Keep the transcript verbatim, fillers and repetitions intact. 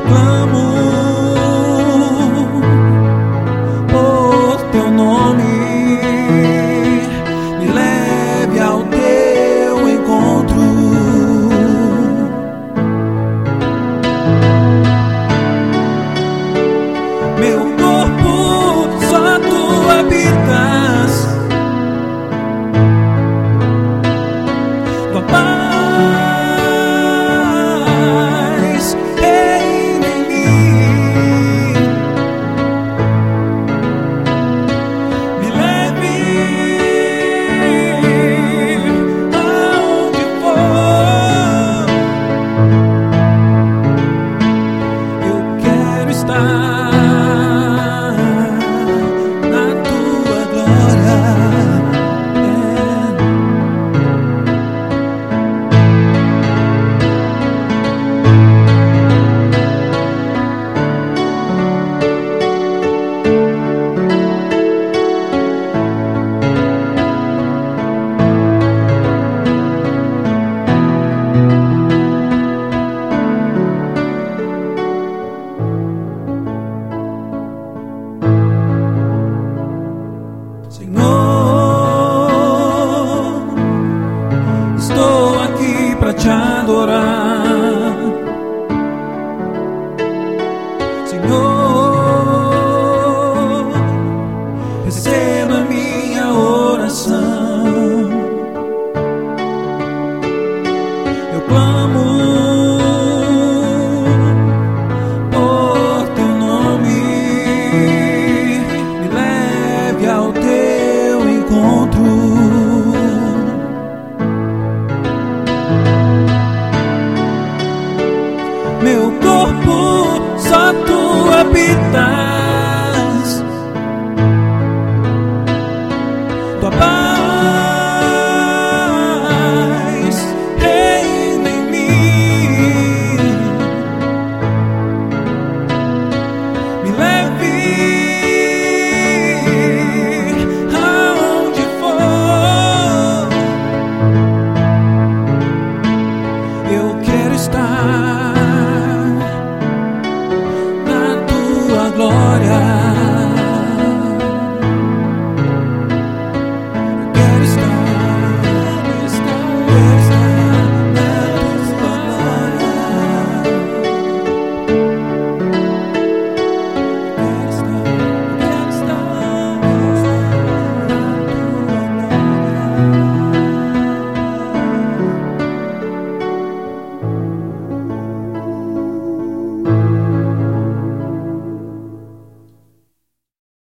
clamo por teu nome, me leve ao teu encontro. Meu corpo só tu habitas, tua paz reina em mim, me leve aonde for, eu quero estar te adorar, Senhor, receba minha oração. Eu clamo por teu nome, me leve ao teu encontro. Meu corpo só tu habitas,